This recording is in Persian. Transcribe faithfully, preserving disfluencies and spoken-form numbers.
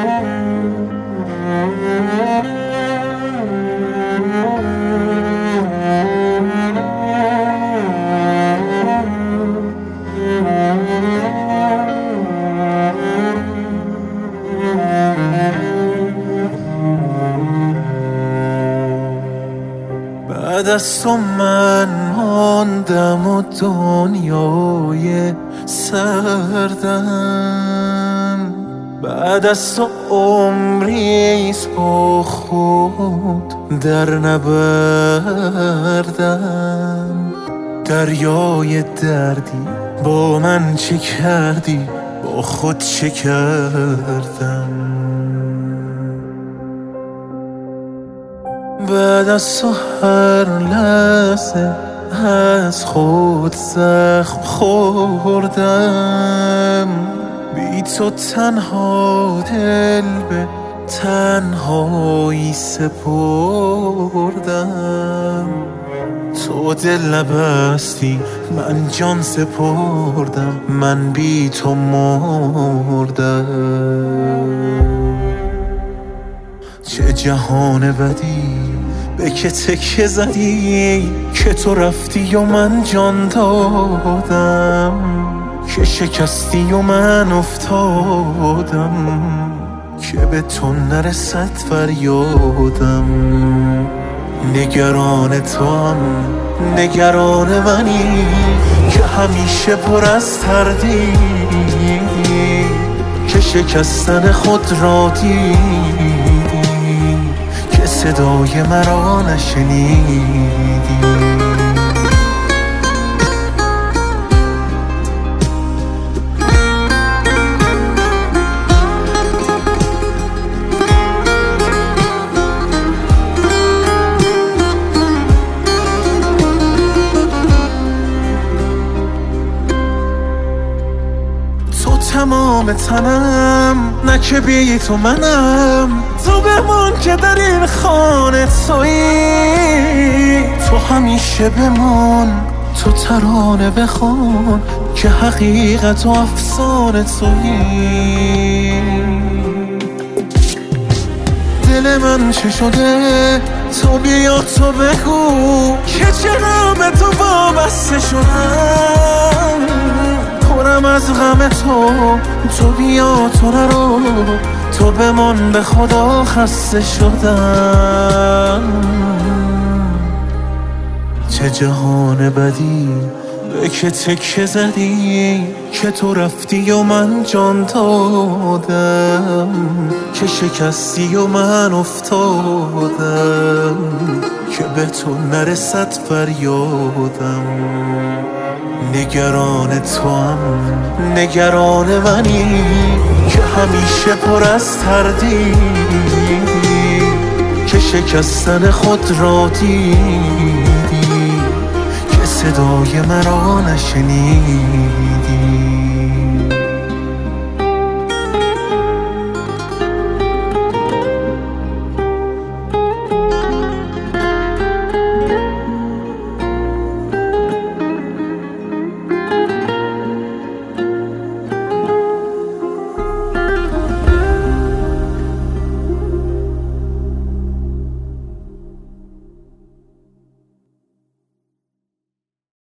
بعد از تو من ماندم و دنیای سردم، بعد از تو عمریست با خود در نبردم. دریای دردی با من چه کردی، با خود چه کردم. بعد از تو هر لحظه از خود زخم خوردم، بی تو تنها دل به تنهایی سپردم. تو دل نبستی من جان سپردم، من بی تو مردم. چه جهان بدی به که تکه زدی، که تو رفتی و من جان دادم، که شکستی و من افتادم، که به تو نرسد فریادم. نگران تو هم نگران منی، که همیشه پر از تردی، که شکستن خود را دیدی، که صدای مرا نشنیدی. تمام تنم نه که بی تو منم، تو بمان که در این خانه تویی. تو همیشه بمان، تو ترانه بخوان، که حقیقت و افسانه تویی. دل من چه شده تو بیا تو بگو، که چرا به تو وابسته شدم. پرم از غم تو، تو بیا تو نرو، تو بمان به خدا خسته شدم. چه جهان بدی به که تکه زدی، که تو رفتی و من جان دادم، که شکستی و من افتادم، که به تو نرسد فریادم. نگران تو هم نگران منی، که همیشه پر از تردی، که شکستن خود را دیدی، که صدای مرا نشنیدی.